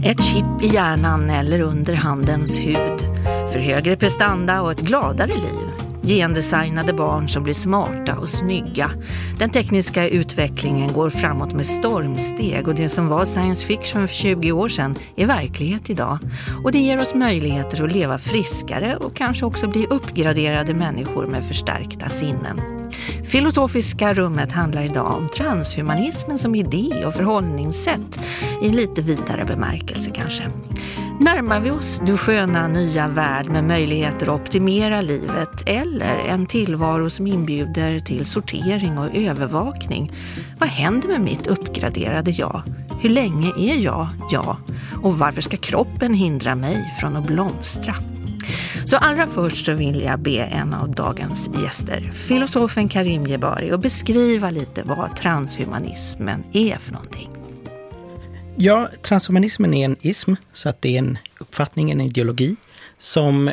Ett chip i hjärnan eller under handens hud. För högre prestanda och ett gladare liv. Gendesignade barn som blir smarta och snygga. Den tekniska utvecklingen går framåt med stormsteg och det som var science fiction för 20 år sedan är verklighet idag. Och det ger oss möjligheter att leva friskare och kanske också bli uppgraderade människor med förstärkta sinnen. Filosofiska rummet handlar idag om transhumanismen som idé och förhållningssätt i en lite vidare bemärkelse kanske. Närmar vi oss du sköna nya värld med möjligheter att optimera livet eller en tillvaro som inbjuder till sortering och övervakning? Vad händer med mitt uppgraderade jag? Hur länge är jag? Och varför ska kroppen hindra mig från att blomstra? Så allra först så vill jag be en av dagens gäster, filosofen Karim Jebari, att beskriva lite vad transhumanismen är för någonting. Ja, transhumanismen är en ism, så att det är en uppfattning, en ideologi som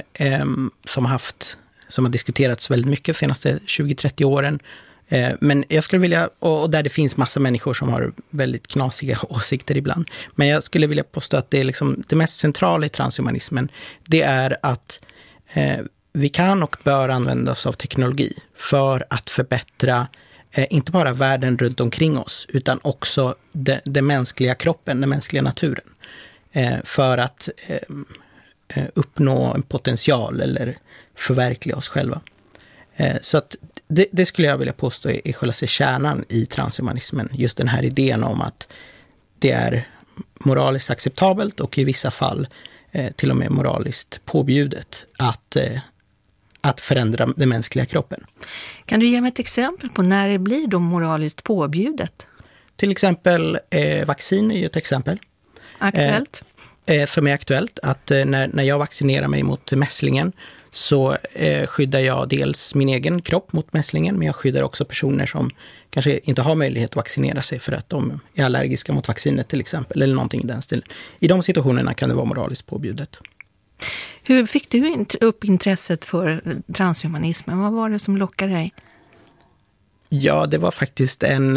har diskuterats väldigt mycket de senaste 20-30 åren. Men jag skulle vilja, och där det finns massa människor som har väldigt knasiga åsikter ibland, men jag skulle vilja påstå att det är liksom det mest centrala i transhumanismen, det är att vi kan och bör använda oss av teknologi för att förbättra inte bara världen runt omkring oss utan också den mänskliga kroppen, den mänskliga naturen, för att uppnå en potential eller förverkliga oss själva. Så att det skulle jag vilja påstå är själva kärnan i transhumanismen, just den här idén om att det är moraliskt acceptabelt och i vissa fall till och med moraliskt påbjudet att förändra den mänskliga kroppen. Kan du ge mig ett exempel på när det blir då moraliskt påbjudet? Till exempel vaccin är ju ett exempel. Aktuellt? Som är aktuellt. Att när jag vaccinerar mig mot mässlingen så skyddar jag dels min egen kropp mot mässlingen, men jag skyddar också personer som kanske inte har möjlighet att vaccinera sig för att de är allergiska mot vaccinet till exempel, eller någonting i den stilen. I de situationerna kan det vara moraliskt påbjudet. Hur fick du upp intresset för transhumanismen? Vad var det som lockade dig? Ja, det var faktiskt en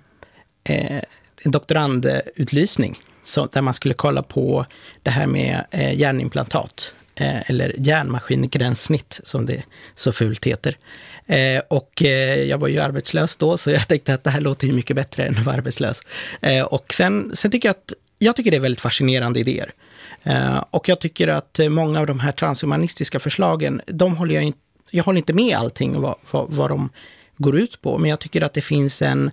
doktorandutlysning där man skulle kolla på det här med hjärnimplantat eller hjärnmaskingränssnitt som det så fult heter. Och jag var ju arbetslös då, så jag tänkte att det här låter ju mycket bättre än att vara arbetslös. Och sen tycker jag tycker det är väldigt fascinerande idéer. Och jag tycker att många av de här transhumanistiska förslagen, jag håller inte med allting vad de går ut på, men jag tycker att det finns en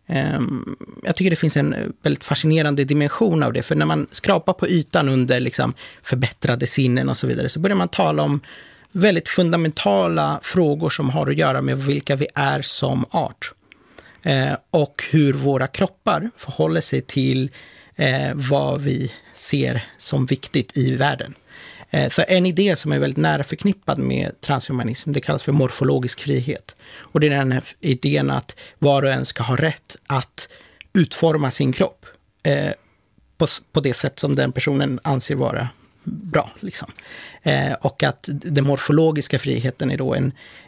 väldigt fascinerande dimension av det, för när man skrapar på ytan under liksom förbättrade sinnen och så vidare, så börjar man tala om väldigt fundamentala frågor som har att göra med vilka vi är som art och hur våra kroppar förhåller sig till vad vi ser som viktigt i världen. Så en idé som är väldigt nära förknippad med transhumanism, det kallas för morfologisk frihet. Och det är den här idén att var och en ska ha rätt att utforma sin kropp på det sätt som den personen anser vara bra. Liksom. Och att den morfologiska friheten är då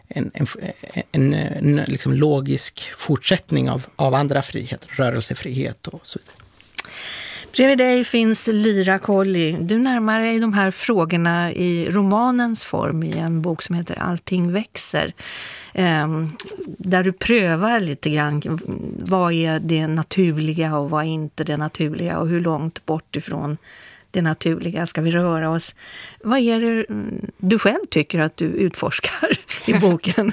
en liksom logisk fortsättning av andra friheter, rörelsefrihet och så vidare. Bredvid dig finns Lyra Colli. Du närmar dig de här frågorna i romanens form i en bok som heter Allting växer. Där du prövar lite grann vad är det naturliga och vad är inte det naturliga och hur långt bort ifrån det naturliga ska vi röra oss. Vad är det du själv tycker att du utforskar i boken?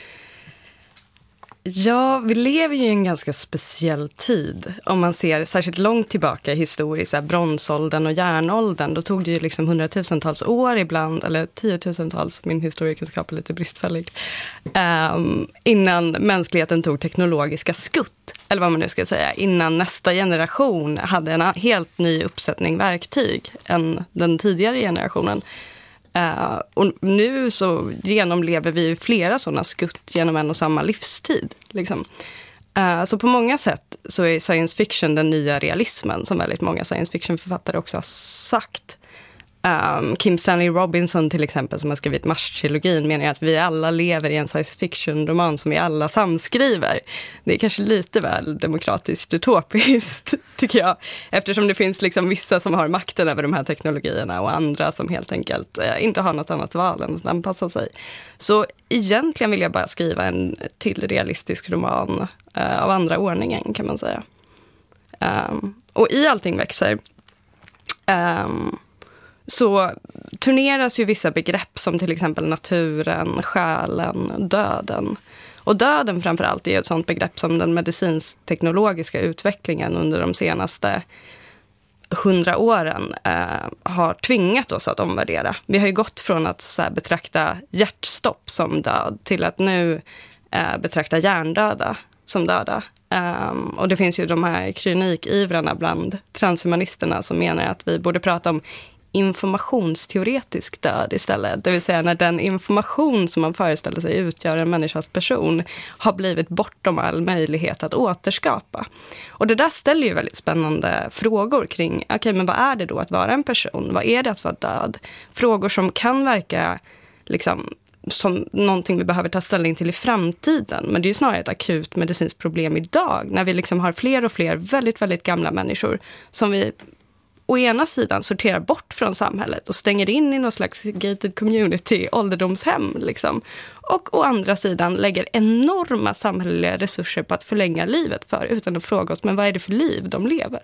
Ja, vi lever ju i en ganska speciell tid. Om man ser särskilt långt tillbaka i historien, så här bronsåldern och järnåldern, då tog det ju liksom hundratusentals år ibland, eller tiotusentals, min historiekunskap är lite bristfällig, innan mänskligheten tog teknologiska skutt, eller vad man nu ska säga, innan nästa generation hade en helt ny uppsättning verktyg än den tidigare generationen. Och nu så genomlever vi ju flera sådana skutt genom en och samma livstid. Liksom. Så på många sätt så är science fiction den nya realismen, som väldigt många science fiction-författare också har sagt. Kim Stanley Robinson till exempel, som har skrivit Mars-trilogin, menar att vi alla lever i en science fiction-roman som vi alla samskriver. Det är kanske lite väl demokratiskt utopiskt, tycker jag. Eftersom det finns liksom vissa som har makten över de här teknologierna och andra som helt enkelt inte har något annat val än att anpassa sig. Så egentligen vill jag bara skriva en till realistisk roman av andra ordningen, kan man säga. Och i Allting växer så turneras ju vissa begrepp som till exempel naturen, själen, döden. Och döden framförallt är ett sånt begrepp som den medicinsk-teknologiska utvecklingen under de senaste 100 åren har tvingat oss att omvärdera. Vi har ju gått från att betrakta hjärtstopp som död till att nu betrakta hjärndöda som döda. Och det finns ju de här kronikivrarna bland transhumanisterna som menar att vi borde prata om informationsteoretisk död istället. Det vill säga när den information som man föreställer sig utgör en människas person har blivit bortom all möjlighet att återskapa. Och det där ställer ju väldigt spännande frågor kring, okej, men vad är det då att vara en person? Vad är det att vara död? Frågor som kan verka liksom som någonting vi behöver ta ställning till i framtiden. Men det är ju snarare ett akut medicinskt problem idag, när vi liksom har fler och fler väldigt, väldigt gamla människor som vi å ena sidan sorterar bort från samhället och stänger in i någon slags gated community, ålderdomshem liksom. Och å andra sidan lägger enorma samhälleliga resurser på att förlänga livet för, utan att fråga oss, men vad är det för liv de lever?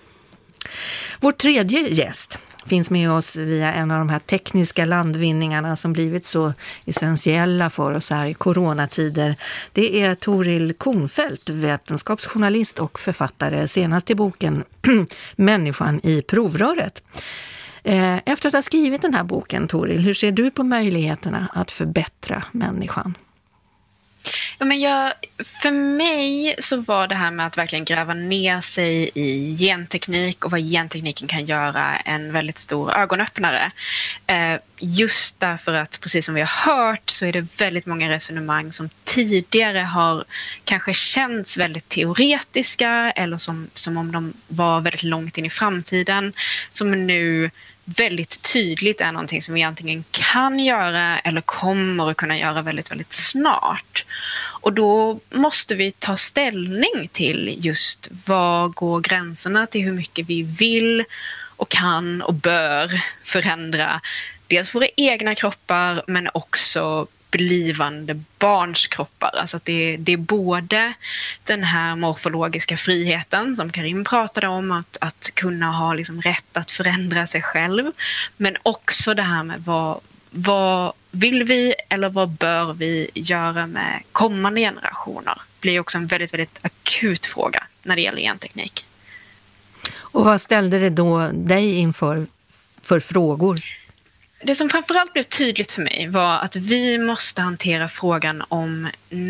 Vår tredje gäst finns med oss via en av de här tekniska landvinningarna som blivit så essentiella för oss här i coronatider. Det är Toril Kornfeldt, vetenskapsjournalist och författare, senast i boken Människan i provröret. Efter att ha skrivit den här boken, Toril, hur ser du på möjligheterna att förbättra människan? Ja, men för mig så var det här med att verkligen gräva ner sig i genteknik och vad gentekniken kan göra en väldigt stor ögonöppnare. Just därför att, precis som vi har hört, så är det väldigt många resonemang som tidigare har kanske känts väldigt teoretiska eller som om de var väldigt långt in i framtiden, som nu väldigt tydligt är någonting som vi antingen kan göra eller kommer att kunna göra väldigt, väldigt snart. Och då måste vi ta ställning till just var går gränserna till hur mycket vi vill och kan och bör förändra dels våra egna kroppar men också blivande barns kroppar. Alltså att det är både den här morfologiska friheten som Karim pratade om, att kunna ha liksom rätt att förändra sig själv, men också det här med vad vill vi eller vad bör vi göra med kommande generationer. Det blir också en väldigt, väldigt akut fråga när det gäller genteknik. Och vad ställde det då dig inför för frågor? Det som framförallt blev tydligt för mig var att vi måste hantera frågan om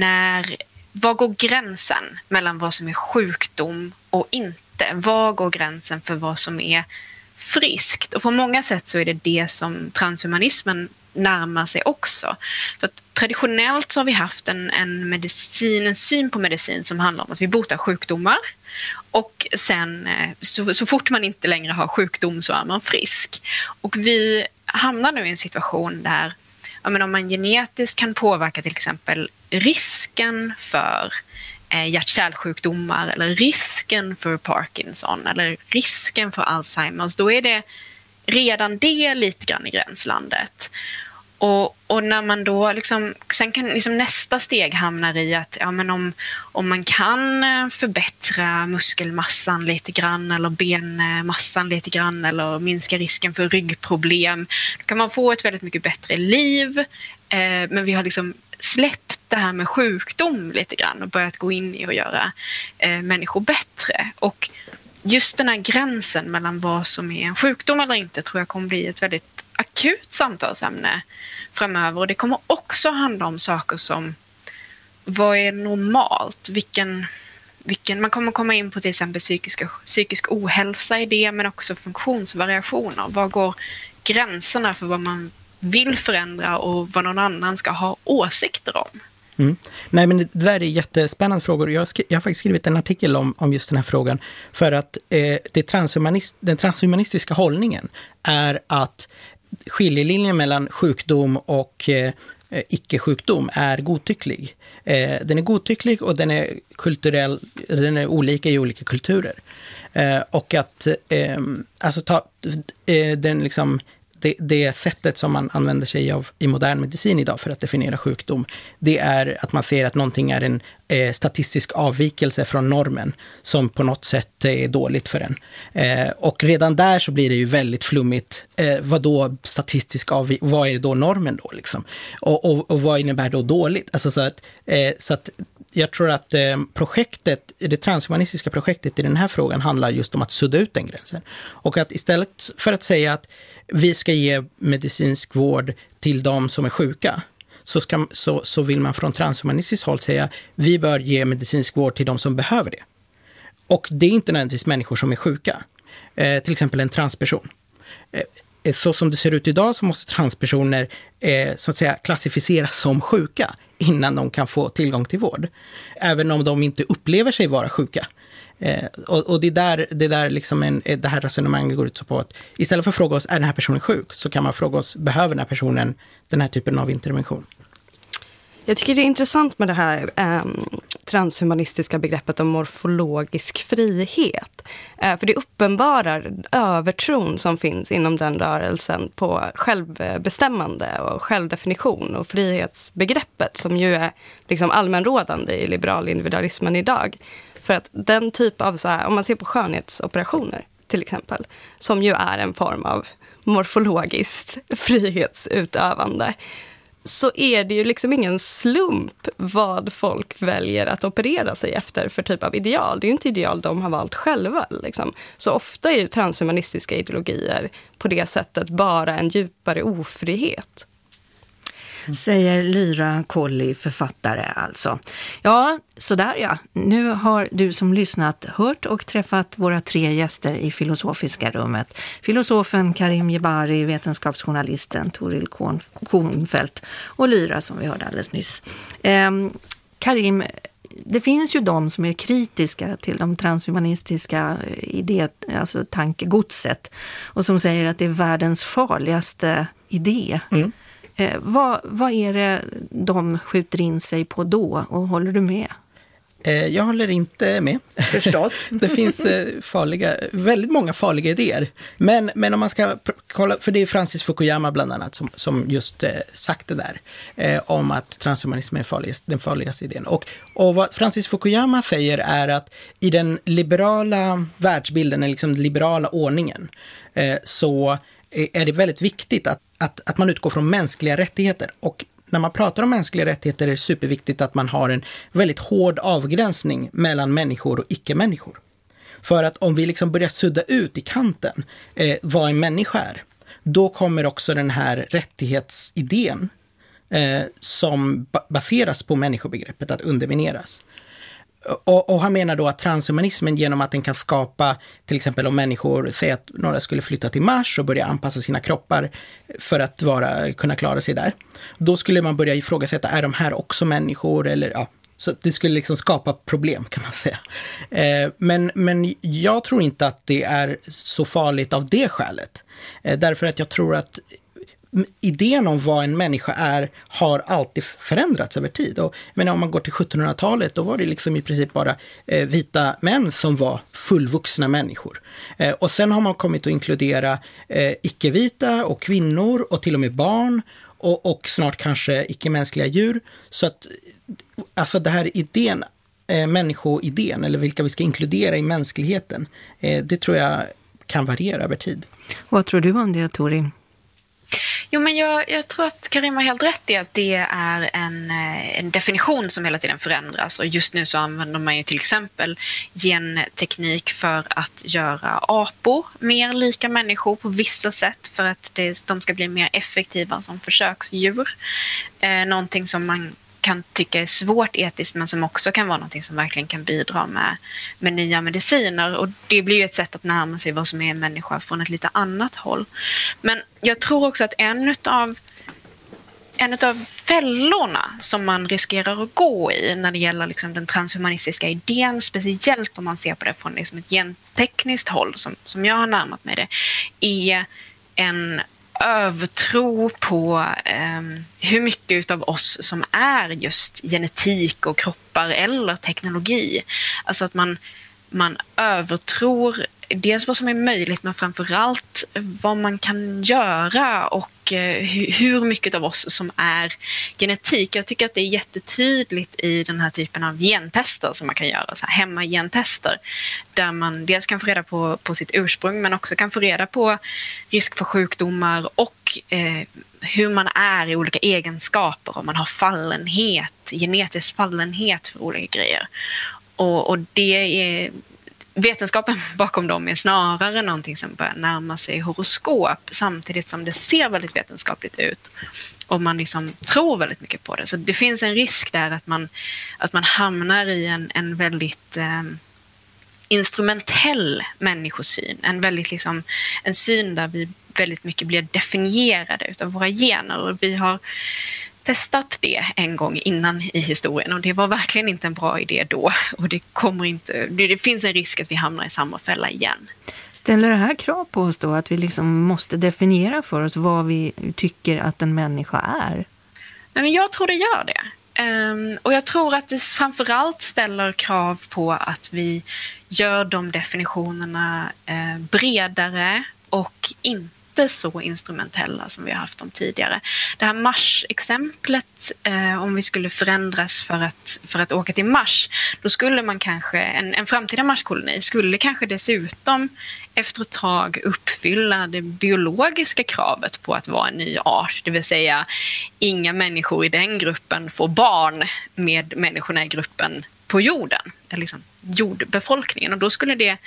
vad går gränsen mellan vad som är sjukdom och inte? Var går gränsen för vad som är friskt? Och på många sätt så är det som transhumanismen närmar sig också. För att traditionellt så har vi haft en syn på medicin som handlar om att vi botar sjukdomar. Och sen så fort man inte längre har sjukdom så är man frisk. Och vi hamnar nu i en situation där om man genetiskt kan påverka till exempel risken för hjärt-kärlsjukdomar eller risken för Parkinson eller risken för Alzheimers, då är det redan det lite grann i gränslandet. Och när man då sen kan nästa steg hamna i att om man kan förbättra muskelmassan lite grann eller benmassan lite grann eller minska risken för ryggproblem, då kan man få ett väldigt mycket bättre liv. Men vi har släppt det här med sjukdom lite grann och börjat gå in i och göra människor bättre. Och just den här gränsen mellan vad som är en sjukdom eller inte tror jag kommer bli ett väldigt akut samtalsämne framöver. Och det kommer också handla om saker som vad är normalt? Man kommer komma in på till exempel psykisk ohälsa i det, men också funktionsvariationer. Vad går gränserna för vad man vill förändra och vad någon annan ska ha åsikter om? Nej, men det där är jättespännande frågor. Jag har faktiskt skrivit en artikel om just den här frågan. För att den transhumanistiska hållningen är att skiljelinjen mellan sjukdom och icke-sjukdom är godtycklig. Den är godtycklig och den är kulturell, den är olika i olika kulturer. Och att den liksom det sättet som man använder sig av i modern medicin idag för att definiera sjukdom, det är att man ser att någonting är en statistisk avvikelse från normen som på något sätt är dåligt för en. Och redan där så blir det ju väldigt flummigt. Vad då statistisk vad är då normen då liksom? Och vad innebär då dåligt? Alltså så att jag tror att det transhumanistiska projektet i den här frågan handlar just om att sudda ut den gränsen. Och att istället för att säga att vi ska ge medicinsk vård till de som är sjuka, så vill man från transhumanistiskt håll säga vi bör ge medicinsk vård till de som behöver det. Och det är inte nödvändigtvis människor som är sjuka. Till exempel en transperson. Så som det ser ut idag så måste transpersoner så att säga klassificeras som sjuka innan de kan få tillgång till vård. Även om de inte upplever sig vara sjuka. Och det där liksom det här resonemanget går ut så på att istället för att fråga oss är den här personen sjuk, så kan man fråga oss behöver den här personen den här typen av intervention. Jag tycker det är intressant med det här transhumanistiska begreppet om morfologisk frihet. För det uppenbarar övertron som finns inom den rörelsen på självbestämmande och självdefinition och frihetsbegreppet som ju är liksom allmänrådande i liberal individualismen idag. För att den typ av, så här, om man ser på skönhetsoperationer till exempel, som ju är en form av morfologiskt frihetsutövande, så är det ju liksom ingen slump vad folk väljer att operera sig efter för typ av ideal. Det är ju inte ideal de har valt själva. Liksom. Så ofta är ju transhumanistiska ideologier på det sättet bara en djupare ofrihet. Säger Lyra Colli, författare alltså. Ja, sådär ja. Nu har du som lyssnat hört och träffat våra 3 gäster i Filosofiska rummet. Filosofen Karim Jebari, vetenskapsjournalisten Toril Kornfeldt och Lyra som vi hörde alldeles nyss. Karim, det finns ju de som är kritiska till de transhumanistiska alltså tankegodset och som säger att det är världens farligaste idé. Vad är det de skjuter in sig på då och håller du med? Jag håller inte med. Förstås. Det finns väldigt många farliga idéer. Men om man ska kolla, för det är Francis Fukuyama bland annat som just sagt det där om att transhumanism är den farligaste idén. Och vad Francis Fukuyama säger är att i den liberala världsbilden, liksom den liberala ordningen, så är det väldigt viktigt att man utgår från mänskliga rättigheter. Och när man pratar om mänskliga rättigheter är det superviktigt att man har en väldigt hård avgränsning mellan människor och icke-människor. För att om vi liksom börjar sudda ut i kanten vad en människa är, då kommer också den här rättighetsidén som baseras på människobegreppet att undermineras. Och han menar då att transhumanismen, genom att den kan skapa, till exempel om människor säger att några skulle flytta till Mars och börja anpassa sina kroppar för att kunna klara sig där. Då skulle man börja ifrågasätta, är de här också människor? Eller, ja, så det skulle liksom skapa problem kan man säga. Men jag tror inte att det är så farligt av det skälet. Därför att jag tror att idén om vad en människa är har alltid förändrats över tid. Men om man går till 1700-talet, då var det liksom i princip bara vita män som var fullvuxna människor. Och sen har man kommit att inkludera icke-vita och kvinnor och till och med barn och snart kanske icke-mänskliga djur. Så att alltså det här idén, människoidén, eller vilka vi ska inkludera i mänskligheten, det tror jag kan variera över tid. Vad tror du om det, Torin? Jo, men jag tror att Karim har helt rätt i att det är en definition som hela tiden förändras. Och just nu så använder man ju till exempel genteknik för att göra apor mer lika människor på vissa sätt för att de ska bli mer effektiva som försöksdjur. Någonting som man kan tycka är svårt etiskt, men som också kan vara någonting som verkligen kan bidra med nya mediciner. Och det blir ju ett sätt att närma sig vad som är en människa från ett lite annat håll. Men jag tror också att en av en av fällorna som man riskerar att gå i när det gäller liksom den transhumanistiska idén, speciellt om man ser på det från liksom ett gentekniskt håll som jag har närmat mig det, är en övertro på hur mycket av oss som är just genetik och kroppar eller teknologi. Alltså att man övertror dels vad som är möjligt, men framförallt vad man kan göra och hur mycket av oss som är genetik. Jag tycker att det är jättetydligt i den här typen av gentester som man kan göra, så här hemmagentester, där man dels kan få reda på sitt ursprung, men också kan få reda på risk för sjukdomar och hur man är i olika egenskaper, om man har genetisk fallenhet för olika grejer. Och det är vetenskapen bakom dem är snarare någonting som börjar närma sig horoskop, samtidigt som det ser väldigt vetenskapligt ut och man liksom tror väldigt mycket på det. Så det finns en risk där att man hamnar i en väldigt instrumentell människosyn, en syn där vi väldigt mycket blir definierade utav våra gener, och vi har testat det en gång innan i historien och det var verkligen inte en bra idé då, och det finns en risk att vi hamnar i samma fälla igen. Ställer det här krav på oss då, att vi liksom måste definiera för oss vad vi tycker att en människa är? Men jag tror det gör det. Och jag tror att det framförallt ställer krav på att vi gör de definitionerna bredare och inte så instrumentella som vi har haft dem tidigare. Det här Mars-exemplet, om vi skulle förändras för att åka till Mars, då skulle man kanske, en framtida Marskoloni skulle kanske dessutom efter ett tag uppfylla det biologiska kravet på att vara en ny art, det vill säga inga människor i den gruppen får barn med människorna i gruppen på jorden, eller liksom jordbefolkningen, och då skulle det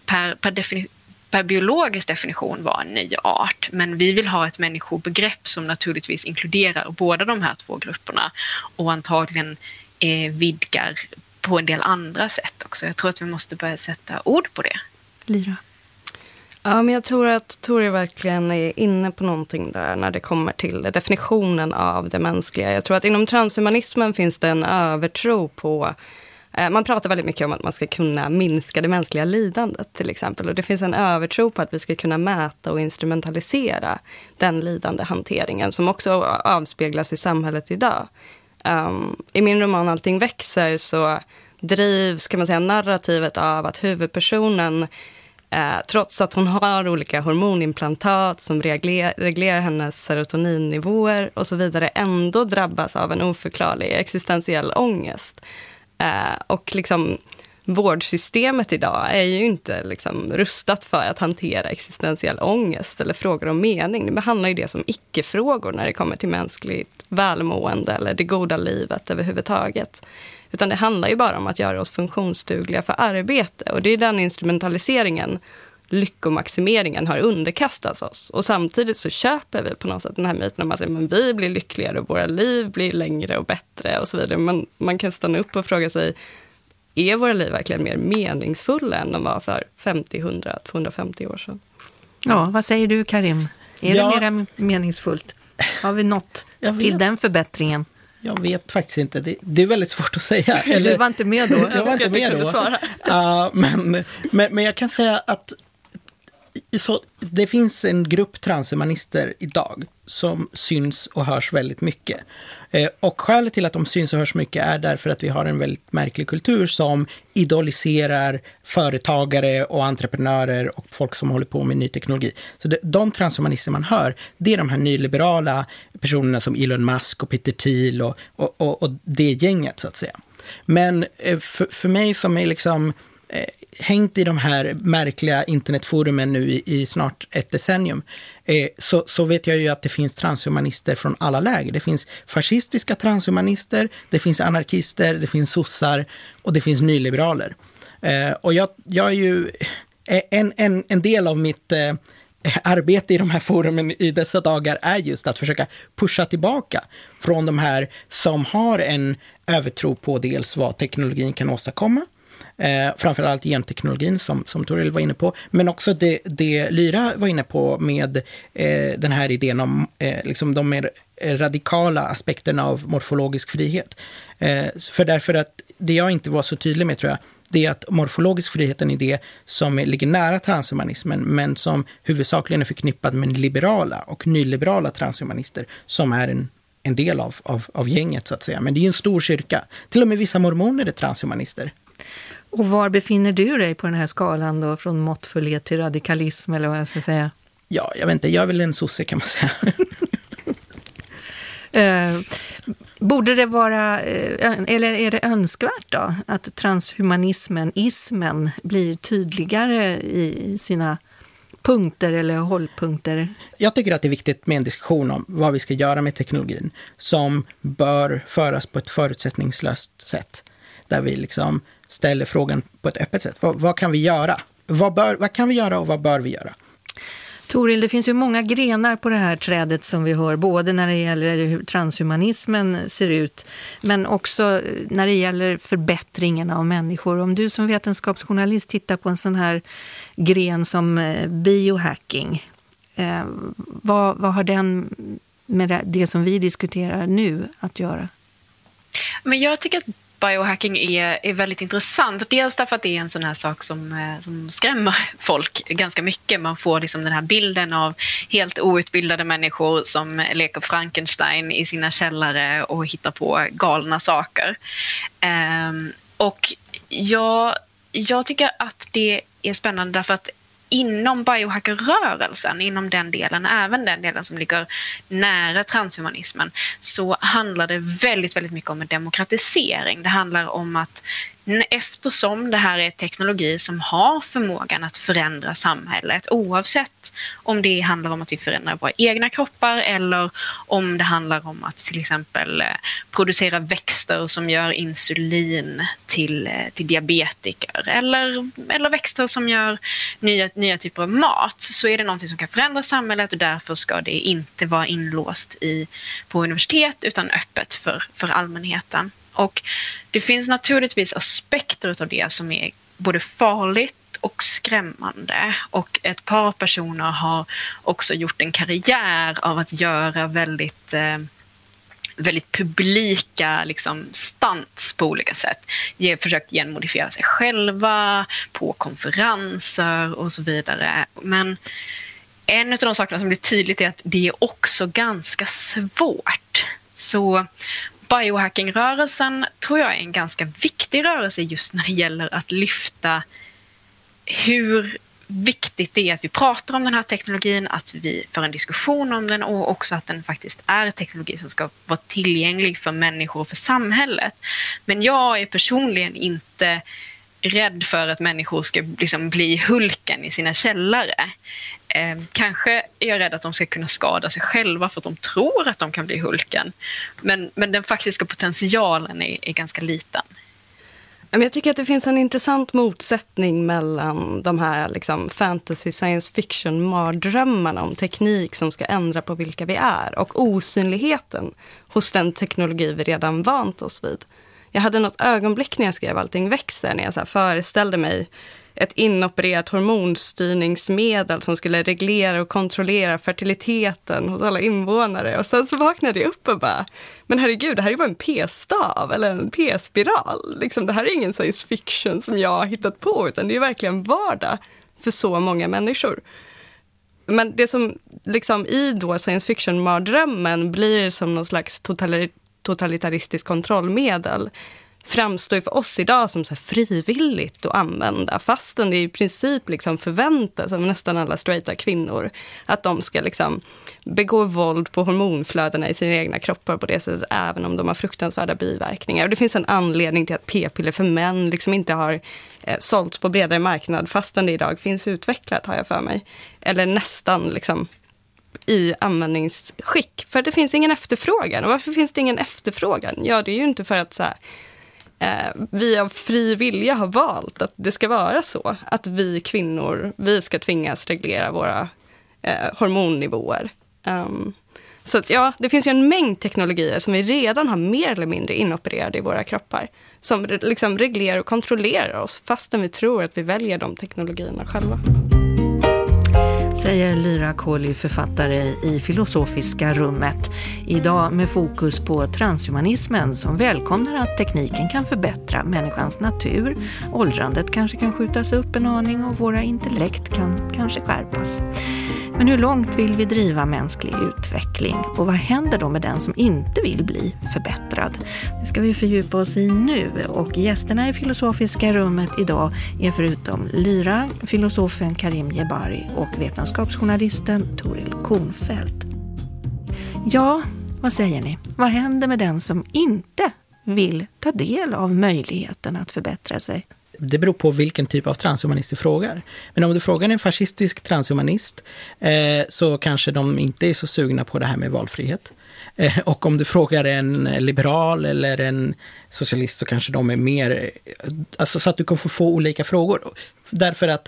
per biologisk definition vara en ny art, men vi vill ha ett människobegrepp som naturligtvis inkluderar båda de här två grupperna och antagligen vidgar på en del andra sätt också. Jag tror att vi måste börja sätta ord på det. Lyra? Ja, men jag tror att Tori verkligen är inne på någonting där när det kommer till definitionen av det mänskliga. Jag tror att inom transhumanismen finns det en övertro på. Man pratar väldigt mycket om att man ska kunna minska det mänskliga lidandet till exempel. Och det finns en övertro på att vi ska kunna mäta och instrumentalisera den lidande hanteringen som också avspeglas i samhället idag. I min roman Allting växer så drivs, kan man säga, narrativet av att huvudpersonen, trots att hon har olika hormonimplantat som reglerar hennes serotoninnivåer och så vidare, ändå drabbas av en oförklarlig existentiell ångest. Och liksom vårdsystemet idag är ju inte liksom rustat för att hantera existentiell ångest eller frågor om mening. Det behandlar ju det som icke-frågor när det kommer till mänskligt välmående eller det goda livet överhuvudtaget. Utan det handlar ju bara om att göra oss funktionsdugliga för arbete, och det är den instrumentaliseringen, lyckomaximeringen, har underkastats oss. Och samtidigt så köper vi på något sätt den här myten om att men vi blir lyckligare och våra liv blir längre och bättre och så vidare. Men man kan stanna upp och fråga sig, är våra liv verkligen mer meningsfulla än de var för 50, 100, 250 år sedan? Ja, vad säger du, Karim? Är det mer meningsfullt? Har vi nått till den förbättringen? Jag vet faktiskt inte. Det är väldigt svårt att säga. Eller, du var inte med då. Jag var inte med då. Men jag kan säga att det finns en grupp transhumanister idag som syns och hörs väldigt mycket. Och skälet till att de syns och hörs mycket är därför att vi har en väldigt märklig kultur som idoliserar företagare och entreprenörer och folk som håller på med ny teknologi. Så de transhumanister man hör, det är de här nyliberala personerna som Elon Musk och Peter Thiel och det gänget så att säga. Men för mig som är liksom hängt i de här märkliga internetforumen nu i snart ett decennium, så vet jag ju att det finns transhumanister från alla läger. Det finns fascistiska transhumanister, det finns anarkister, det finns sossar och det finns nyliberaler. Och jag är ju en del av mitt arbete i de här forumen i dessa dagar är just att försöka pusha tillbaka från de här som har en övertro på dels vad teknologin kan åstadkomma Framförallt genteknologin som Toril var inne på. Men också det Lyra var inne på med den här idén om liksom de mer radikala aspekterna av morfologisk frihet. För därför att det jag inte var så tydlig med, tror jag, det är att morfologisk frihet är en idé som ligger nära transhumanismen, men som huvudsakligen är förknippad med liberala och nyliberala transhumanister som är en del av gänget, så att säga. Men det är ju en stor kyrka. Till och med vissa mormoner är transhumanister. Och var befinner du dig på den här skalan då, från måttfullhet till radikalism, eller vad jag ska säga? Ja, jag vet inte. Jag är väl en sosse, kan man säga. Borde det vara, eller är det önskvärt då, att transhumanismen, ismen, blir tydligare i sina punkter eller hållpunkter? Jag tycker att det är viktigt med en diskussion om vad vi ska göra med teknologin, som bör föras på ett förutsättningslöst sätt, där vi liksom ställer frågan på ett öppet sätt. Vad kan vi göra? Vad kan vi göra och vad bör vi göra? Toril, det finns ju många grenar på det här trädet som vi hör, både när det gäller hur transhumanismen ser ut, men också när det gäller förbättringen av människor. Om du som vetenskapsjournalist tittar på en sån här gren som biohacking, vad har den med det som vi diskuterar nu att göra? Men jag tycker att biohacking är väldigt intressant. Dels därför att det är en sån här sak som skrämmer folk ganska mycket. Man får liksom den här bilden av helt outbildade människor som leker Frankenstein i sina källare och hittar på galna saker. Och jag tycker att det är spännande därför att inom biohackerrörelsen, inom den delen, även den delen som ligger nära transhumanismen, så handlar det väldigt, väldigt mycket om en demokratisering. Det handlar om att eftersom det här är teknologi som har förmågan att förändra samhället, oavsett om det handlar om att vi förändrar våra egna kroppar eller om det handlar om att till exempel producera växter som gör insulin till diabetiker eller växter som gör nya typer av mat, så är det någonting som kan förändra samhället, och därför ska det inte vara inlåst på universitet utan öppet för allmänheten. Och det finns naturligtvis aspekter av det som är både farligt och skrämmande. Och ett par personer har också gjort en karriär av att göra väldigt publika liksom stunts på olika sätt. Försökt genmodifiera sig själva på konferenser och så vidare. Men en av de sakerna som blir tydligt är att det är också ganska svårt. Så biohacking-rörelsen tror jag är en ganska viktig rörelse just när det gäller att lyfta hur viktigt det är att vi pratar om den här teknologin, att vi för en diskussion om den, och också att den faktiskt är teknologi som ska vara tillgänglig för människor och för samhället. Men jag är personligen inte rädd för att människor ska liksom bli Hulken i sina källare. Kanske är jag rädd att de ska kunna skada sig själva för att de tror att de kan bli Hulken. Men den faktiska potentialen är ganska liten. Jag tycker att det finns en intressant motsättning mellan de här liksom fantasy science fiction mardrömmarna om teknik som ska ändra på vilka vi är, och osynligheten hos den teknologi vi redan vant oss vid. Jag hade något ögonblick när jag skrev Allting växer, när jag så här föreställde mig ett inopererat hormonstyrningsmedel som skulle reglera och kontrollera fertiliteten hos alla invånare. Och sen så vaknade jag upp och bara, men herregud, det här är ju bara en p-stav eller en p-spiral. Liksom, det här är ingen science fiction som jag har hittat på, utan det är verkligen vardag för så många människor. Men det som liksom i då science fiction-mardrömmen blir som någon slags totalitaristisk kontrollmedel framstår ju för oss idag som så här frivilligt att använda, fastän det i princip liksom förväntas av nästan alla straighta kvinnor att de ska liksom begå våld på hormonflödena i sina egna kroppar på det sättet, även om de har fruktansvärda biverkningar. Och det finns en anledning till att p-piller för män liksom inte har sålts på bredare marknad, fastän det idag finns utvecklat, har jag för mig. Eller nästan liksom i användningsskick. För det finns ingen efterfrågan. Och varför finns det ingen efterfrågan? Ja, det är ju inte för att så här, vi av fri vilja har valt att det ska vara så. Att vi kvinnor, vi ska tvingas reglera våra hormonnivåer. Så att, ja, det finns ju en mängd teknologier som vi redan har mer eller mindre inopererade i våra kroppar. Som liksom reglerar och kontrollerar oss fastän vi tror att vi väljer de teknologierna själva. Säger Lyra Kohli, författare i Filosofiska rummet. Idag med fokus på transhumanismen som välkomnar att tekniken kan förbättra människans natur. Åldrandet kanske kan skjutas upp en aning och våra intellekt kan kanske skärpas. Men hur långt vill vi driva mänsklig utveckling? Och vad händer då med den som inte vill bli förbättrad? Det ska vi fördjupa oss i nu. Och gästerna i Filosofiska rummet idag är förutom Lyra, filosofen Karim Jebari och vetenskapsjournalisten Toril Kornfeldt. Ja, vad säger ni? Vad händer med den som inte vill ta del av möjligheten att förbättra sig? Det beror på vilken typ av transhumanist du frågar. Men om du frågar en fascistisk transhumanist så kanske de inte är så sugna på det här med valfrihet. Och om du frågar en liberal eller en socialist så kanske de är mer... Alltså så att du kan få olika frågor. Därför att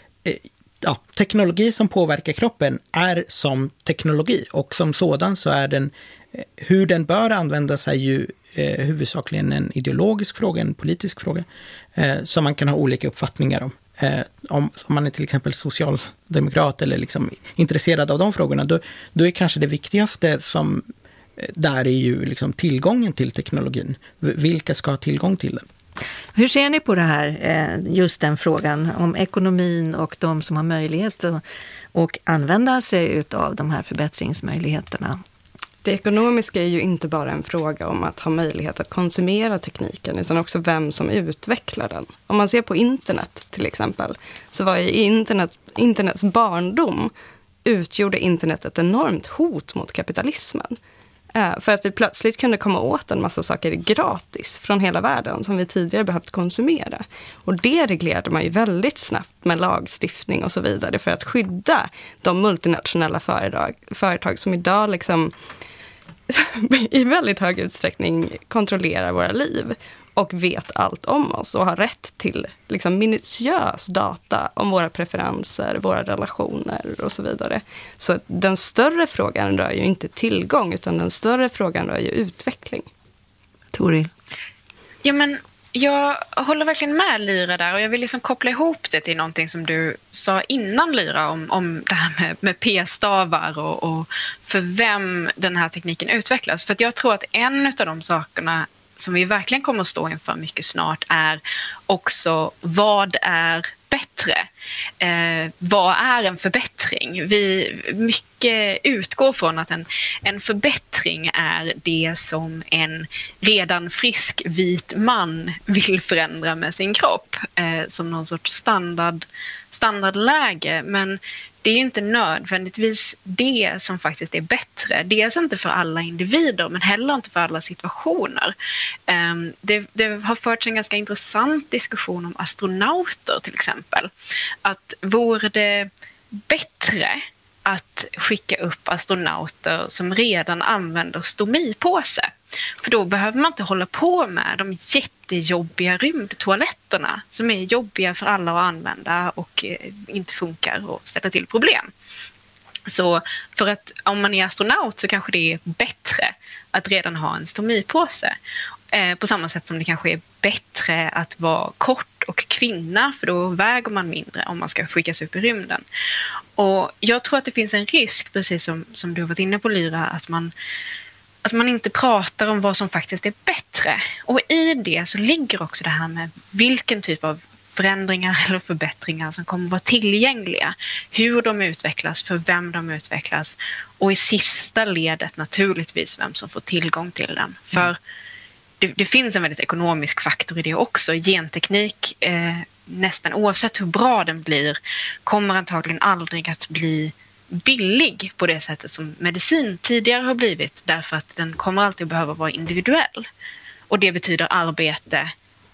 teknologi som påverkar kroppen är som teknologi. Och som sådan så är den... Hur den bör användas är ju huvudsakligen en ideologisk fråga, en politisk fråga som man kan ha olika uppfattningar om. Om man är till exempel socialdemokrat eller liksom intresserad av de frågorna, då är kanske det viktigaste som där är ju liksom tillgången till teknologin. Vilka ska ha tillgång till den? Hur ser ni på det här, just den frågan om ekonomin och de som har möjlighet att använda sig av de här förbättringsmöjligheterna? Det ekonomiska är ju inte bara en fråga om att ha möjlighet att konsumera tekniken utan också vem som utvecklar den. Om man ser på internet till exempel så var i internets barndom utgjorde internet ett enormt hot mot kapitalismen. För att vi plötsligt kunde komma åt en massa saker gratis från hela världen som vi tidigare behövt konsumera. Och det reglerade man ju väldigt snabbt med lagstiftning och så vidare för att skydda de multinationella företag som idag liksom i väldigt hög utsträckning kontrollerar våra liv och vet allt om oss och har rätt till liksom minutiös data om våra preferenser, våra relationer och så vidare. Så den större frågan rör ju inte tillgång utan den större frågan rör ju utveckling. Toril? Ja, men jag håller verkligen med Lyra där och jag vill liksom koppla ihop det till någonting som du sa innan Lyra om det här med p-stavar och för vem den här tekniken utvecklas. För att jag tror att en av de sakerna som vi verkligen kommer att stå inför mycket snart är också vad är bättre? Vad är en förbättring? Vi mycket utgår från att en förbättring är det som en redan frisk vit man vill förändra med sin kropp som någon sorts standardläge, men det är ju inte nödvändigtvis det som faktiskt är bättre. Dels inte för alla individer men heller inte för alla situationer. Det har förts en ganska intressant diskussion om astronauter till exempel. Att vore det bättre att skicka upp astronauter som redan använder stomipåse? För då behöver man inte hålla på med de jättejobbiga rymdtoaletterna som är jobbiga för alla att använda och inte funkar och ställer till problem. Så för att om man är astronaut så kanske det är bättre att redan ha en stomipåse. På samma sätt som det kanske är bättre att vara kort och kvinna för då väger man mindre om man ska skickas upp i rymden. Och jag tror att det finns en risk, precis som du har varit inne på Lyra, att man inte pratar om vad som faktiskt är bättre. Och i det så ligger också det här med vilken typ av förändringar eller förbättringar som kommer att vara tillgängliga. Hur de utvecklas, för vem de utvecklas och i sista ledet naturligtvis vem som får tillgång till den. För det finns en väldigt ekonomisk faktor i det också. Genteknik, nästan oavsett hur bra den blir, kommer antagligen aldrig att bli billig på det sättet som medicin tidigare har blivit, därför att den kommer alltid behöva vara individuell. Och det betyder arbete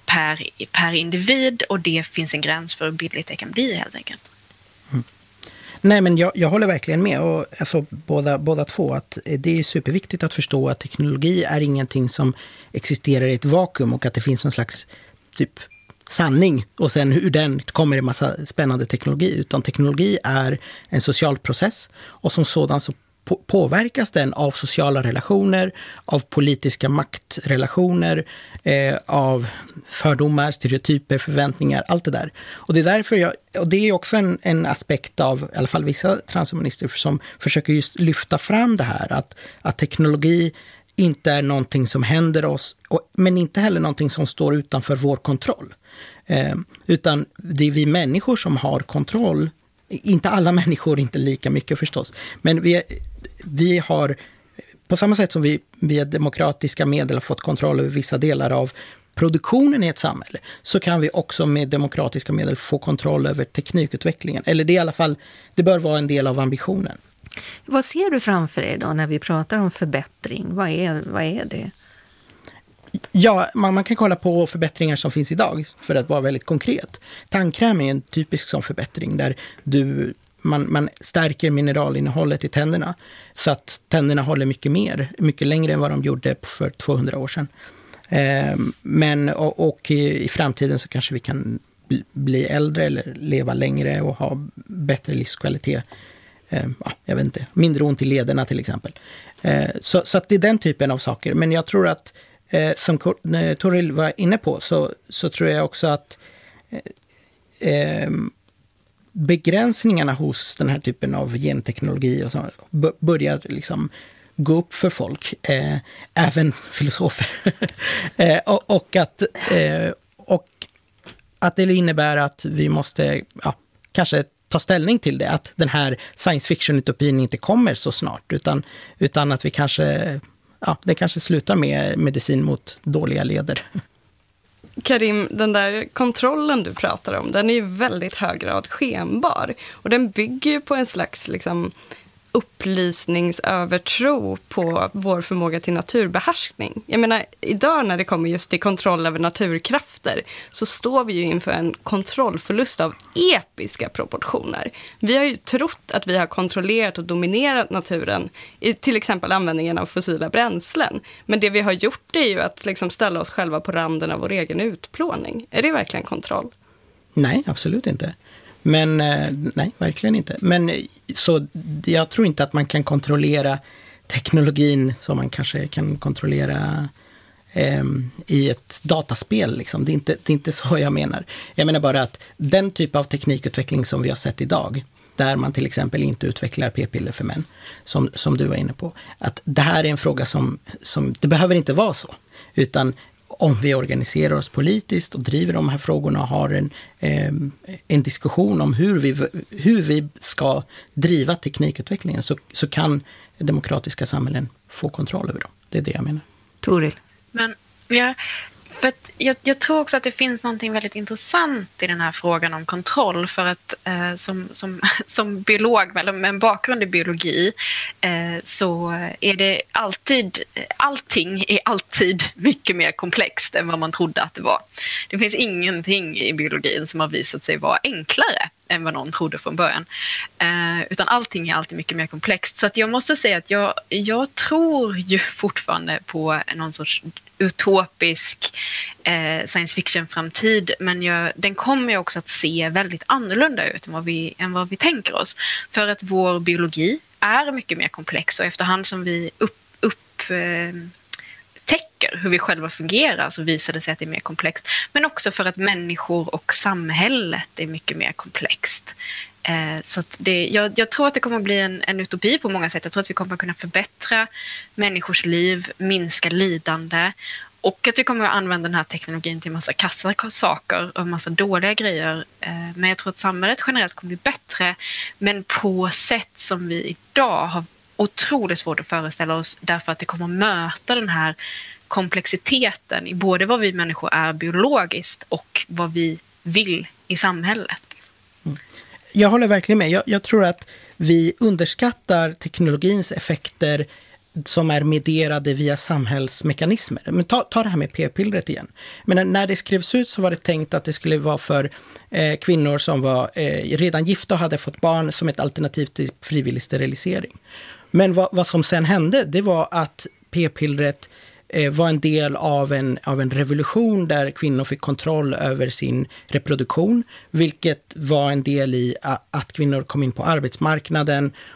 per individ och det finns en gräns för hur billigt det kan bli helt enkelt. Mm. Nej, men jag håller verkligen med och alltså, båda två att det är superviktigt att förstå att teknologi är ingenting som existerar i ett vakuum och att det finns en slags typ sanning och sen hur den kommer en massa spännande teknologi, utan teknologi är en social process och som sådan så påverkas den av sociala relationer, av politiska maktrelationer, av fördomar, stereotyper, förväntningar, allt det där. Och det är därför och det är också en aspekt av i alla fall vissa transhumanister som försöker just lyfta fram det här, att teknologi inte är någonting som händer oss, men inte heller någonting som står utanför vår kontroll. Utan det är vi människor som har kontroll. Inte alla människor, inte lika mycket förstås. Men vi har, på samma sätt som vi via demokratiska medel har fått kontroll över vissa delar av produktionen i ett samhälle, så kan vi också med demokratiska medel få kontroll över teknikutvecklingen. Eller det är i alla fall, det bör vara en del av ambitionen. Vad ser du framför dig då när vi pratar om förbättring? Vad är det? Ja, man kan kolla på förbättringar som finns idag för att vara väldigt konkret. Tandkräm är en typisk sån förbättring där man stärker mineralinnehållet i tänderna så att tänderna håller mycket längre än vad de gjorde för 200 år sedan. Men i framtiden så kanske vi kan bli äldre eller leva längre och ha bättre livskvalitet. Jag vet inte, mindre ont i lederna till exempel. Så att det är den typen av saker. Men jag tror att som Toril var inne på så tror jag också att begränsningarna hos den här typen av genteknologi och så börjar liksom gå upp för folk, även filosofer. och att det innebär att vi måste kanske ta ställning till det, att den här science fiction-utopin inte kommer så snart, utan att vi det kanske slutar med medicin mot dåliga leder. Karim, den där kontrollen du pratar om, den är ju väldigt hög grad skenbar. Och den bygger ju på en slags upplysningsövertro på vår förmåga till naturbehärskning. Jag menar, idag när det kommer just till kontroll över naturkrafter så står vi ju inför en kontrollförlust av episka proportioner. Vi har ju trott att vi har kontrollerat och dominerat naturen i till exempel användningen av fossila bränslen. Men det vi har gjort är ju att ställa oss själva på randen av vår egen utplåning. Är det verkligen kontroll? Nej, absolut inte. Men nej, verkligen inte. Men så jag tror inte att man kan kontrollera teknologin som man kanske kan kontrollera i ett dataspel. Det är inte så jag menar. Jag menar bara att den typ av teknikutveckling som vi har sett idag, där man till exempel inte utvecklar p-piller för män, som du var inne på, att det här är en fråga som det behöver inte vara så, utan om vi organiserar oss politiskt och driver de här frågorna och har en diskussion om hur vi ska driva teknikutvecklingen, så kan demokratiska samhällen få kontroll över dem. Det är det jag menar. Toril? Men för att jag tror också att det finns någonting väldigt intressant i den här frågan om kontroll, för att som biolog med en bakgrund i biologi så är det allting är alltid mycket mer komplext än vad man trodde att det var. Det finns ingenting i biologin som har visat sig vara enklare än vad någon trodde från början. Utan allting är alltid mycket mer komplext. Så att jag måste säga att jag tror ju fortfarande på någon sorts utopisk science fiction-framtid, men den kommer ju också att se väldigt annorlunda ut än vad vi tänker oss. För att vår biologi är mycket mer komplex, och efterhand som vi upptäcker hur vi själva fungerar så visar det sig att det är mer komplext. Men också för att människor och samhället är mycket mer komplext. Så att jag tror att det kommer att bli en utopi på många sätt. Jag tror att vi kommer att kunna förbättra människors liv, minska lidande, och att vi kommer att använda den här teknologin till en massa kassa saker och en massa dåliga grejer. Men jag tror att samhället generellt kommer bli bättre, men på sätt som vi idag har otroligt svårt att föreställa oss, därför att det kommer att möta den här komplexiteten i både vad vi människor är biologiskt och vad vi vill i samhället. Jag håller verkligen med. Jag tror att vi underskattar teknologins effekter som är medierade via samhällsmekanismer. Men ta det här med p-pillret igen. Men när det skrevs ut så var det tänkt att det skulle vara för kvinnor som var redan gifta och hade fått barn, som ett alternativ till frivillig sterilisering. Men vad som sen hände, det var att p-pillret var en del av en revolution där kvinnor fick kontroll över sin reproduktion, vilket var en del i att kvinnor kom in på arbetsmarknaden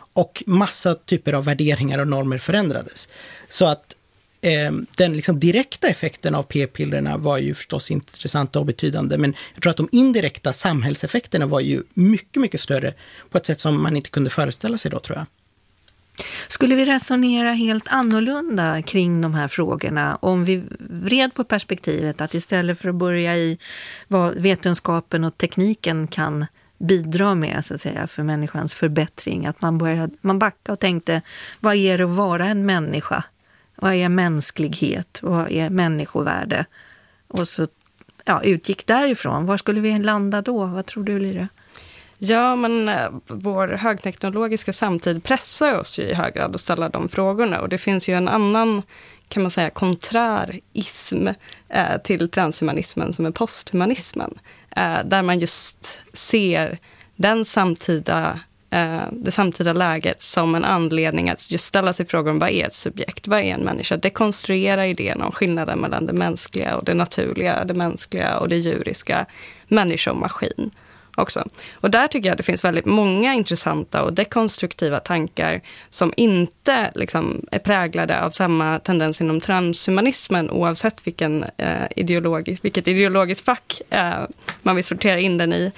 Och massa typer av värderingar och normer förändrades. Så att den liksom direkta effekten av p-pillerna var ju förstås intressanta och betydande, men jag tror att de indirekta samhällseffekterna var ju mycket, mycket större på ett sätt som man inte kunde föreställa sig då, tror jag. Skulle vi resonera helt annorlunda kring de här frågorna om vi vred på perspektivet att istället för att börja i vad vetenskapen och tekniken kan bidra med, så att säga, för människans förbättring, att man backade och tänkte, vad är det att vara en människa? Vad är mänsklighet? Vad är människovärde? Och så utgick därifrån. Var skulle vi landa då? Vad tror du, Lyra? Ja, men vår högteknologiska samtid pressar oss ju i hög grad att ställa de frågorna. Och det finns ju en annan, kan man säga, konträrism till transhumanismen som är posthumanismen. Där man just ser det samtida läget som en anledning att just ställa sig frågan, vad är ett subjekt, vad är en människa? Dekonstruera idén om skillnaden mellan det mänskliga och det naturliga, det mänskliga och det djuriska, människa och maskin också. Och där tycker jag det finns väldigt många intressanta och dekonstruktiva tankar som inte liksom är präglade av samma tendens inom transhumanismen, oavsett vilket ideologiskt fack man vill sortera in den i.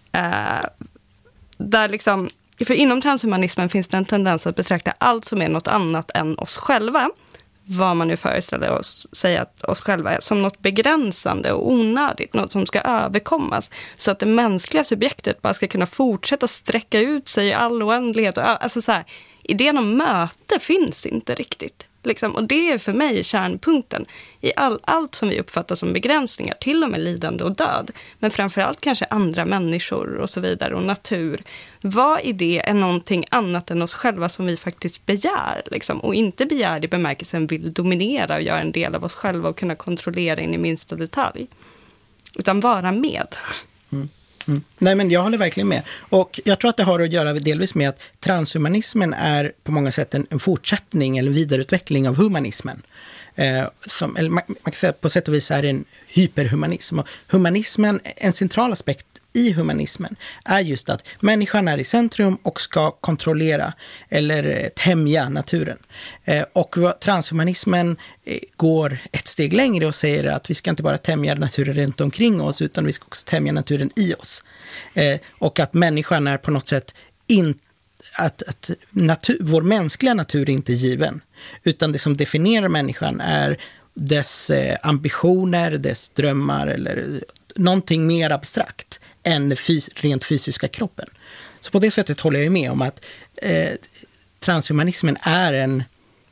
Där liksom, för inom transhumanismen finns det en tendens att betrakta allt som är något annat än oss själva, vad man nu föreställer oss, säga att oss själva är, som något begränsande och onödigt, något som ska överkommas, så att det mänskliga subjektet bara ska kunna fortsätta sträcka ut sig i all oändlighet. Alltså så här, idén om möte finns inte riktigt. Liksom. Och det är för mig kärnpunkten i allt som vi uppfattar som begränsningar, till och med lidande och död, men framförallt kanske andra människor och så vidare, och natur. Vad i det är någonting annat än oss själva som vi faktiskt begär, liksom, och inte begär i bemärkelsen vill dominera och göra en del av oss själva och kunna kontrollera in i minsta detalj, utan vara med. Nej, men jag håller verkligen med. Och jag tror att det har att göra delvis med att transhumanismen är på många sätt en fortsättning eller vidareutveckling av humanismen. Man kan säga att på sätt och vis är det en hyperhumanism. Och humanismen, en central aspekt i humanismen är just att människan är i centrum och ska kontrollera eller tämja naturen. Och transhumanismen går ett steg längre och säger att vi ska inte bara tämja naturen runt omkring oss, utan vi ska också tämja naturen i oss. Och att människan är på något sätt vår mänskliga natur är inte given, utan det som definierar människan är dess ambitioner, dess drömmar eller någonting mer abstrakt än rent fysiska kroppen. Så på det sättet håller jag med om att transhumanismen är en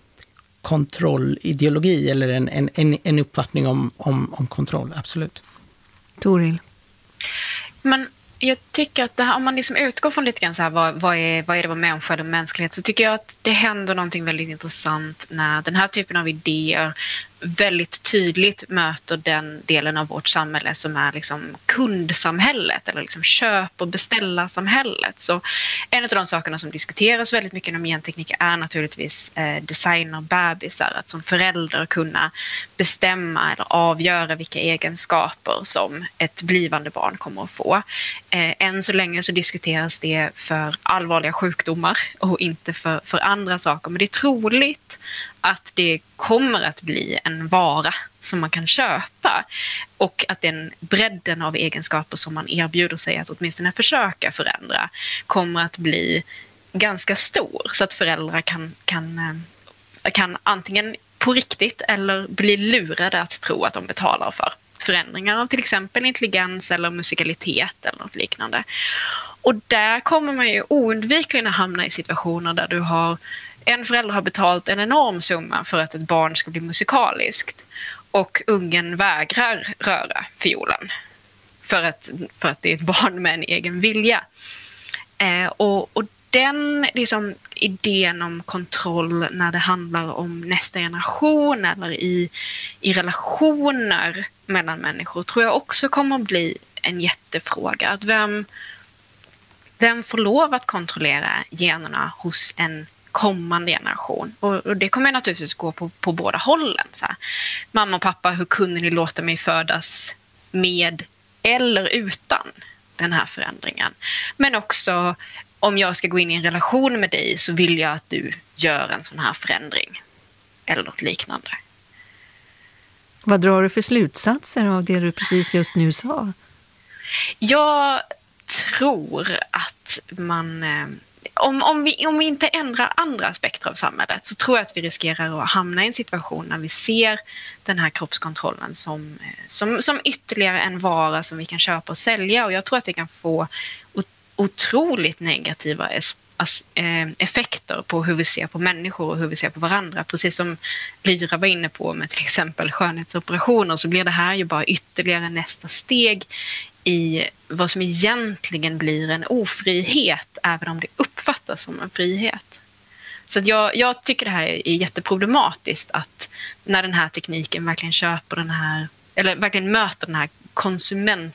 kontrollideologi eller en uppfattning om kontroll, absolut. Toril? Men jag tycker att det här, om man liksom utgår från lite grann så här, vad är det med människa och mänsklighet, så tycker jag att det händer någonting väldigt intressant när den här typen av idéer väldigt tydligt möter den delen av vårt samhälle som är liksom kundsamhället eller liksom köp- och beställarsamhället. Så en av de sakerna som diskuteras väldigt mycket inom genteknik är naturligtvis designerbebisar, att som förälder kunna bestämma eller avgöra vilka egenskaper som ett blivande barn kommer att få. Än så länge så diskuteras det för allvarliga sjukdomar och inte för andra saker, men det är troligt att det kommer att bli en vara som man kan köpa, och att den bredden av egenskaper som man erbjuder sig att åtminstone försöka förändra kommer att bli ganska stor, så att föräldrar kan antingen på riktigt eller bli lurade att tro att de betalar för förändringar av till exempel intelligens eller musikalitet eller något liknande. Och där kommer man ju oundvikligen att hamna i situationer där du har en förälder har betalt en enorm summa för att ett barn ska bli musikaliskt, och ungen vägrar röra fiolen för att det är ett barn med en egen vilja. Och den liksom, idén om kontroll när det handlar om nästa generation eller i relationer mellan människor tror jag också kommer att bli en jättefråga. Att vem får lov att kontrollera generna hos en kommande generation? Och det kommer naturligtvis gå på båda hållen. Så här. Mamma och pappa, hur kunde ni låta mig födas med eller utan den här förändringen? Men också om jag ska gå in i en relation med dig så vill jag att du gör en sån här förändring. Eller något liknande. Vad drar du för slutsatser av det du precis just nu sa? Jag tror att man... Om vi inte ändrar andra aspekter av samhället så tror jag att vi riskerar att hamna i en situation när vi ser den här kroppskontrollen som ytterligare en vara som vi kan köpa och sälja. Och jag tror att det kan få otroligt negativa effekter på hur vi ser på människor och hur vi ser på varandra. Precis som Lyra var inne på med till exempel skönhetsoperationer, så blir det här ju bara ytterligare nästa steg i vad som egentligen blir en ofrihet, även om det uppfattas som en frihet. Så att jag tycker det här är jätteproblematiskt, att när den här tekniken verkligen köper den här, eller verkligen möter den här konsumentidén.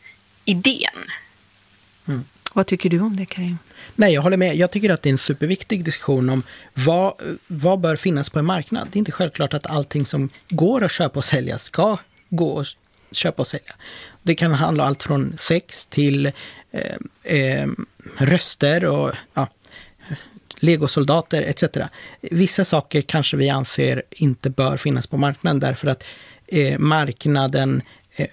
Mm. Vad tycker du om det, Karim? Nej, jag håller med. Jag tycker att det är en superviktig diskussion om vad bör finnas på en marknad. Det är inte självklart att allting som går att köpa och sälja ska gå att köpa och sälja. Det kan handla om allt från sex till röster och legosoldater etc. Vissa saker kanske vi anser inte bör finnas på marknaden därför att marknaden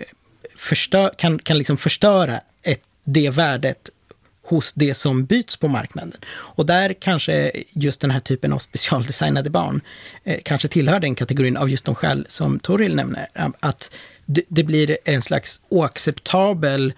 kan liksom förstöra det värdet hos det som byts på marknaden. Och där kanske just den här typen av specialdesignade barn kanske tillhör den kategorin av just de skäl som Toril nämner. Att det blir en slags oacceptabel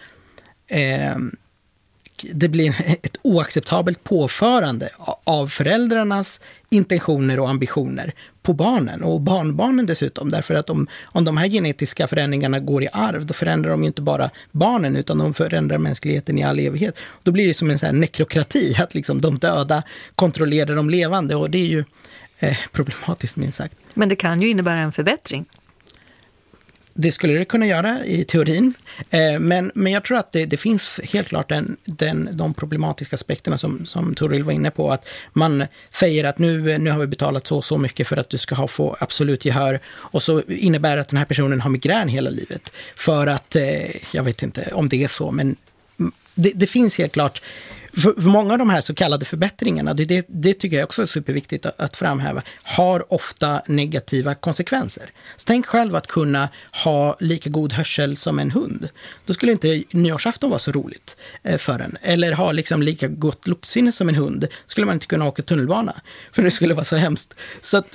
det blir ett oacceptabelt påförande av föräldrarnas intentioner och ambitioner på barnen och barnbarnen dessutom. Därför att om de här genetiska förändringarna går i arv, då förändrar de ju inte bara barnen utan de förändrar mänskligheten i all evighet. Då blir det som en sån här nekrokrati, att liksom de döda kontrollerar de levande, och det är ju problematiskt minst sagt. Men det kan ju innebära en förbättring. Det skulle det kunna göra i teorin, men jag tror att det finns helt klart de problematiska aspekterna som Toril var inne på, att man säger att nu har vi betalat så mycket för att du ska få absolut gehör, och så innebär att den här personen har migrän hela livet för att, jag vet inte om det är så, men det finns helt klart. För många av de här så kallade förbättringarna, det tycker jag också är superviktigt att framhäva, har ofta negativa konsekvenser. Så tänk själv att kunna ha lika god hörsel som en hund. Då skulle inte nyårsafton vara så roligt för en. Eller ha liksom lika gott luktsinne som en hund. Skulle man inte kunna åka tunnelbana, för det skulle vara så hemskt. Så att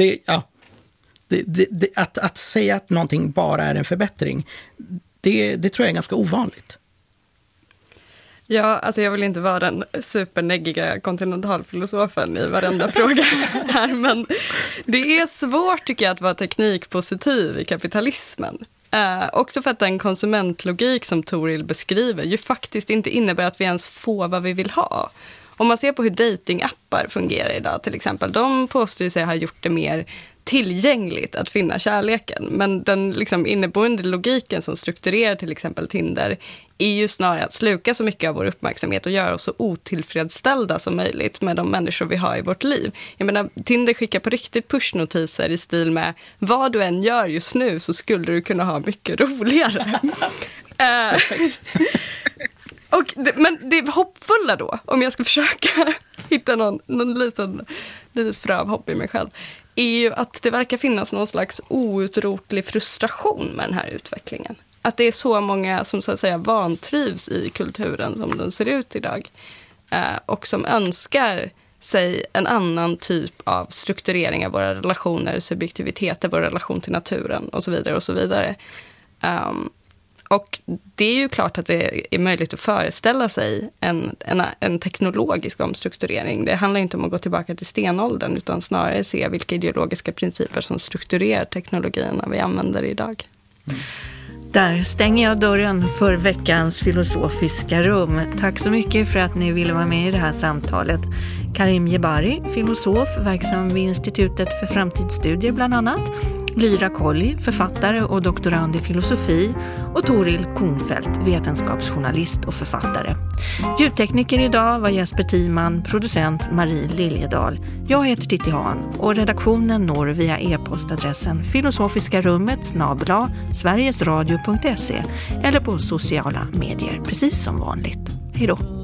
att säga att någonting bara är en förbättring, det tror jag är ganska ovanligt. Ja, alltså jag vill inte vara den superneggiga kontinentalfilosofen i varenda fråga här, men det är svårt tycker jag att vara teknikpositiv i kapitalismen. Också för att den konsumentlogik som Toril beskriver ju faktiskt inte innebär att vi ens får vad vi vill ha. Om man ser på hur datingappar fungerar idag till exempel, de påstår sig ha gjort det mer tillgängligt att finna kärleken. Men den liksom inneboende logiken som strukturerar till exempel Tinder är ju snarare att sluka så mycket av vår uppmärksamhet och göra oss så otillfredsställda som möjligt med de människor vi har i vårt liv. Jag menar, Tinder skickar på riktigt pushnotiser i stil med vad du än gör just nu så skulle du kunna ha mycket roligare. Men det hoppfulla då, om jag ska försöka hitta någon litet frö av hopp i mig själv, är ju att det verkar finnas någon slags outrotlig frustration med den här utvecklingen. Att det är så många som så att säga vantrivs i kulturen som den ser ut idag. Och som önskar sig en annan typ av strukturering av våra relationer, subjektiviteter, vår relation till naturen och så vidare och så vidare. Och det är ju klart att det är möjligt att föreställa sig en teknologisk omstrukturering. Det handlar inte om att gå tillbaka till stenåldern utan snarare se vilka ideologiska principer som strukturerar teknologierna vi använder idag. Mm. Där stänger jag dörren för veckans filosofiska rum. Tack så mycket för att ni ville vara med i det här samtalet. Karim Jebari, filosof, verksam vid Institutet för framtidsstudier bland annat. Lyra Colli, författare och doktorand i filosofi. Och Toril Kornfeldt, vetenskapsjournalist och författare. Ljudtekniker idag var Jesper Timan, producent Marie Liljedal. Jag heter Titti Hahn och redaktionen når via e-postadressen filosofiska-rummet@sverigesradio.se eller på sociala medier, precis som vanligt. Hej då!